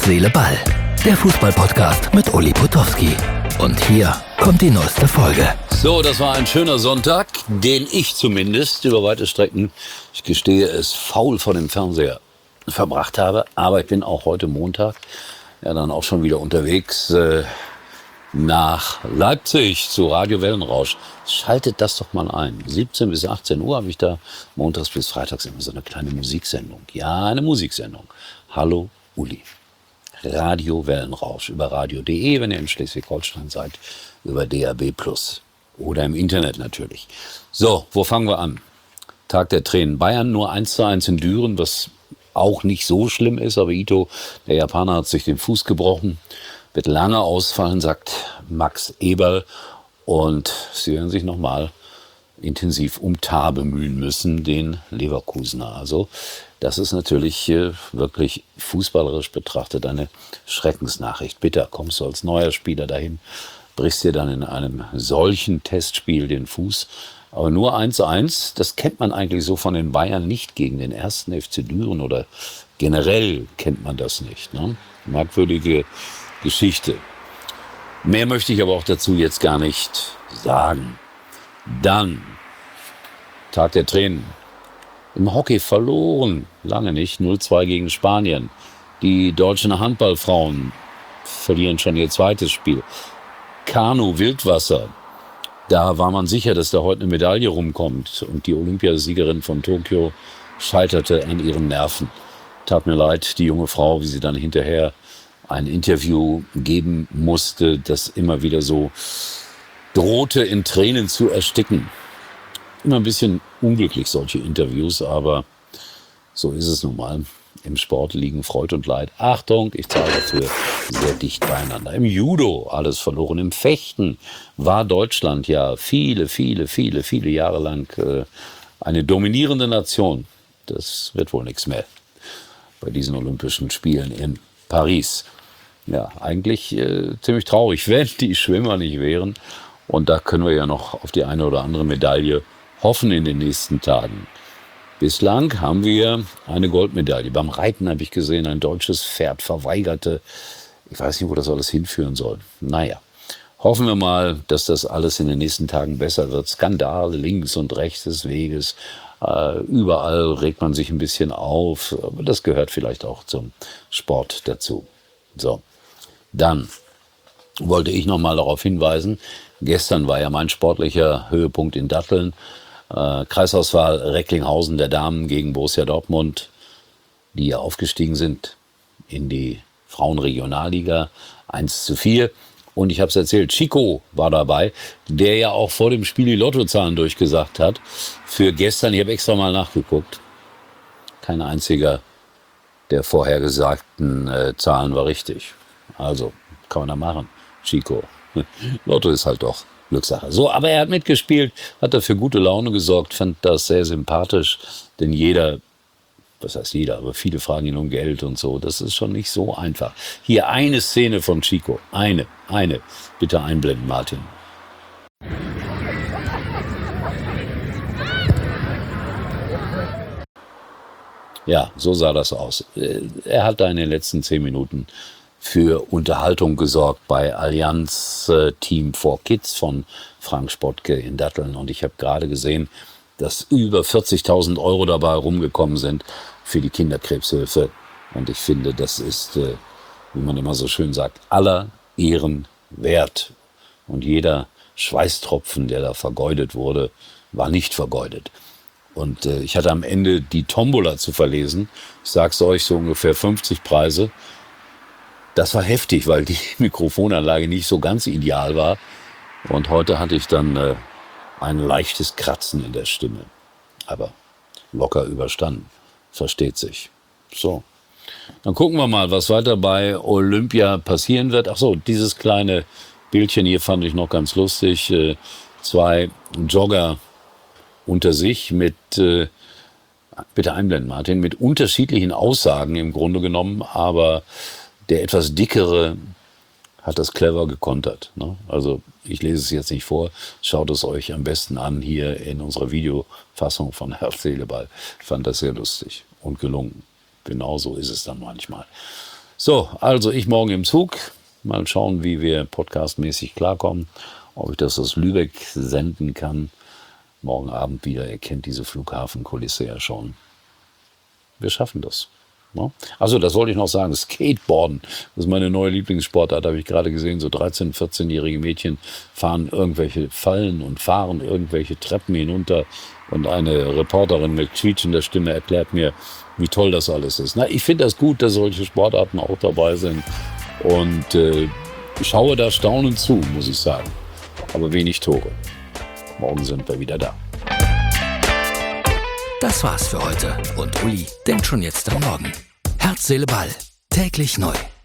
Seele, Ball. Der Fußball-Podcast mit Uli Potowski. Und hier kommt die neueste Folge. So, das war ein schöner Sonntag, den ich zumindest über weite Strecken, ich gestehe es, faul vor dem Fernseher verbracht habe. Aber ich bin auch heute Montag ja dann auch schon wieder unterwegs nach Leipzig zu Radio Wellenrausch. Schaltet das doch mal ein. 17 bis 18 Uhr habe ich da montags bis freitags immer so eine kleine Musiksendung. Ja, eine Musiksendung. Hallo Uli. Radio Wellenrausch über radio.de, wenn ihr in Schleswig-Holstein seid, über DAB+ oder im Internet natürlich. So, wo fangen wir an? Tag der Tränen. Bayern nur 1:1 in Düren, was auch nicht so schlimm ist, aber Ito, der Japaner, hat sich den Fuß gebrochen. Wird lange ausfallen, sagt Max Eberl. Und sie werden sich nochmal intensiv um Tah bemühen müssen, den Leverkusener. Also das ist natürlich wirklich fußballerisch betrachtet eine Schreckensnachricht. Bitter, kommst du als neuer Spieler dahin, brichst dir dann in einem solchen Testspiel den Fuß. Aber nur 1:1, das kennt man eigentlich so von den Bayern nicht gegen den 1. FC Düren oder generell kennt man das nicht. Ne? Merkwürdige Geschichte. Mehr möchte ich aber auch dazu jetzt gar nicht sagen. Dann, Tag der Tränen. Im Hockey verloren, lange nicht, 0:2 gegen Spanien. Die deutschen Handballfrauen verlieren schon ihr zweites Spiel. Kanu, Wildwasser. Da war man sicher, dass da heute eine Medaille rumkommt. Und die Olympiasiegerin von Tokio scheiterte an ihren Nerven. Tat mir leid, die junge Frau, wie sie dann hinterher ein Interview geben musste, das immer wieder so drohte, in Tränen zu ersticken. Immer ein bisschen unglücklich, solche Interviews, aber so ist es nun mal. Im Sport liegen Freud und Leid. Achtung, ich zahle dafür sehr dicht beieinander. Im Judo alles verloren. Im Fechten war Deutschland ja viele Jahre lang eine dominierende Nation. Das wird wohl nichts mehr bei diesen Olympischen Spielen in Paris. Ja, eigentlich ziemlich traurig, wenn die Schwimmer nicht wären. Und da können wir ja noch auf die eine oder andere Medaille hoffen in den nächsten Tagen. Bislang haben wir eine Goldmedaille. Beim Reiten habe ich gesehen, ein deutsches Pferd verweigerte. Ich weiß nicht, wo das alles hinführen soll. Naja, hoffen wir mal, dass das alles in den nächsten Tagen besser wird. Skandale links und rechts des Weges. Überall regt man sich ein bisschen auf. Aber das gehört vielleicht auch zum Sport dazu. So, dann wollte ich noch mal darauf hinweisen, gestern war ja mein sportlicher Höhepunkt in Datteln. Kreisauswahl Recklinghausen der Damen gegen Borussia Dortmund, die ja aufgestiegen sind in die Frauenregionalliga 1:4. Und ich habe es erzählt, Chico war dabei, der ja auch vor dem Spiel die Lottozahlen durchgesagt hat. Für gestern, ich habe extra mal nachgeguckt, kein einziger der vorhergesagten Zahlen war richtig. Also, kann man da machen. Chico. Lotto ist halt doch Glückssache. So, aber er hat mitgespielt, hat dafür gute Laune gesorgt, fand das sehr sympathisch. Denn jeder, was heißt jeder, aber viele fragen ihn um Geld und so. Das ist schon nicht so einfach. Hier eine Szene von Chico. Eine. Bitte einblenden, Martin. Ja, so sah das aus. Er hat da in den letzten 10 Minuten für Unterhaltung gesorgt bei Allianz Team for Kids von Frank Spotke in Datteln. Und ich habe gerade gesehen, dass über 40.000 Euro dabei rumgekommen sind für die Kinderkrebshilfe. Und ich finde, das ist, wie man immer so schön sagt, aller Ehren wert. Und jeder Schweißtropfen, der da vergeudet wurde, war nicht vergeudet. Und ich hatte am Ende die Tombola zu verlesen. Ich sag's euch, so ungefähr 50 Preise. Das war heftig, weil die Mikrofonanlage nicht so ganz ideal war. Und heute hatte ich dann ein leichtes Kratzen in der Stimme. Aber locker überstanden. Versteht sich. So. Dann gucken wir mal, was weiter bei Olympia passieren wird. Ach so, dieses kleine Bildchen hier fand ich noch ganz lustig. 2 Jogger unter sich mit, bitte einblenden, Martin, mit unterschiedlichen Aussagen im Grunde genommen, aber der etwas dickere hat das clever gekontert. Ne? Also ich lese es jetzt nicht vor, schaut es euch am besten an hier in unserer Videofassung von Herz, Seele, Ball. Ich fand das sehr lustig und gelungen. Genau so ist es dann manchmal. So, also ich morgen im Zug. Mal schauen, wie wir podcastmäßig klarkommen. Ob ich das aus Lübeck senden kann. Morgen Abend wieder. Ihr kennt diese Flughafenkulisse ja schon. Wir schaffen das. Ja? Also, das wollte ich noch sagen. Skateboarden, das ist meine neue Lieblingssportart, habe ich gerade gesehen. So 13-, 14-jährige Mädchen fahren irgendwelche Fallen und fahren irgendwelche Treppen hinunter. Und eine Reporterin mit quietschender Stimme erklärt mir, wie toll das alles ist. Na, ich finde das gut, dass solche Sportarten auch dabei sind. Und ich schaue da staunend zu, muss ich sagen. Aber wenig Tore. Morgen sind wir wieder da. Das war's für heute und Uli denkt schon jetzt am Morgen. Herz, Seele, Ball. Täglich neu.